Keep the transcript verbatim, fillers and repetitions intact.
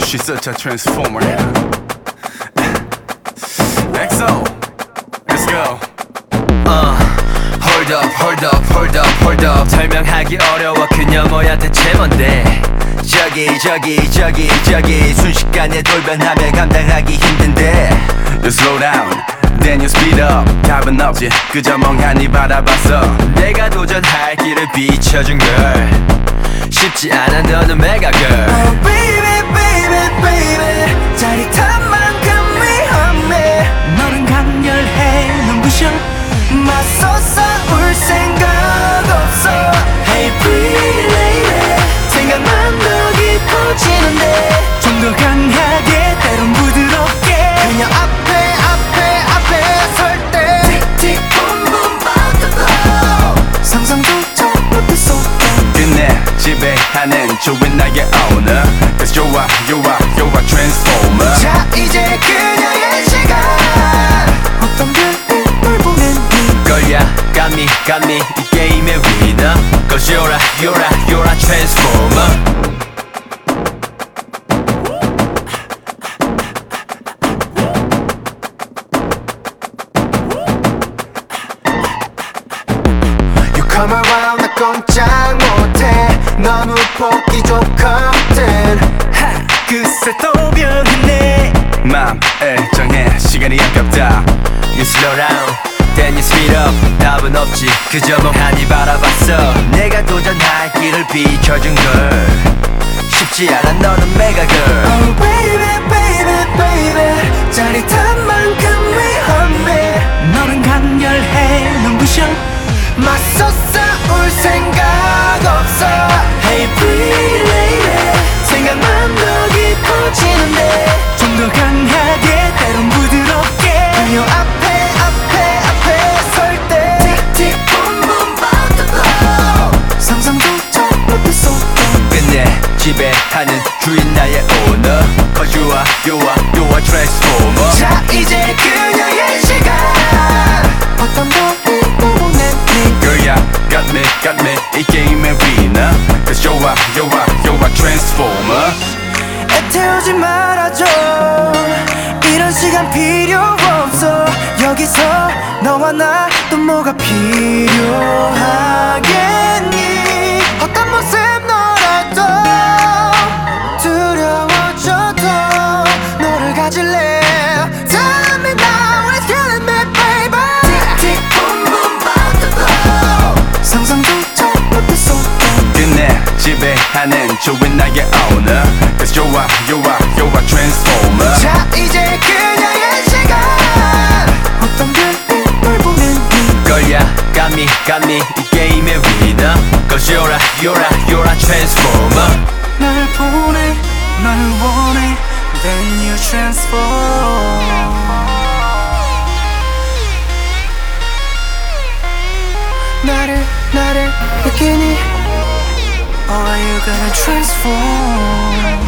she's such a transformer. 엑소, let's go. uh, Hold up, hold up, hold up, hold up. 설명하기 어려워 그녀 뭐야 대체 뭔데. 저기 저기 저기 저기 순식간에 돌변하며 감당하기 힘든데. You slow down, then you speed up. 답은 없지 그저 멍하니 바라봤어. 내가 도전할 길을 비춰준 걸. 쉽지 않아 너는 메가 girl. Oh baby baby baby 짜릿한 만큼 위험해. 너는 강렬해 넌 부셔 맞서 싸울 생각 없어. Hey pretty lady 생각만 더 깊어지는데. 좀 더 강하게 때론 부드럽게 그녀 앞에 앞에 앞에 설 때 틱틱 붐붐 바운드 상상조차 못했어. 끝내 지배하는 좋은 나의 owner. Cause you're a, you're a, you're a transformer. 자 이제 그녀의 시간. 어떤 별이 널 보냈니. 걸야 got me got me 이 게임의 winner. Cause you're a you're a you're a transformer. Come around 나 꼼짝 못해 너무 보기 좋거든. 하 그새 또 변했네. 맘을 정해 시간이 아깝다. You slow down then you speed up. 답은 없지 그저 멍하니 바라봤어. 내가 도전할 길을 비춰준 걸. 쉽지 않아 너는 메가 girl. Oh baby baby baby 짜릿한 만큼 위험해. 너는 강렬해 넌 부셔 맞서 싸울 생각 없어. Hey pretty lady 생각만 더 깊어지는데. 좀 더 강하게 때론 부드럽게 그녀 앞에 앞에 앞에 설 때 틱틱 붐붐 바운드 상상조차 못했어. 끝내 지배하는 주인 나의 owner. Cause you are you are you are transformer. 자 이제 그녀의 시간. 어떤 별이 널 보냈니. Girl, yeah, got me, got me 이 게임의 winner. Cause you're a, you're a, you're a transformer. 애태우지 말아줘. 이런 시간 필요 없어. 여기서 너와 나 또 뭐가 필요하겠니. 어떤 모습 너라도 두려워져도 너를 가질래. Tell me now it's killing me baby. 틱틱 붐붐 바운드 상상조차 못했어. 끝내 지배하는 좋은 나의 owner. Cause you're a, you're a, you're a transformer. 자 이제 그녀의 시간. 어떤 별이 널 보냈니. 걸야 got me got me 이 게임의 winner. Cause you're a you're a you're a transformer. 날 보내 날 원해 then you transform. 나를 나를 느끼니. Oh you gonna transform.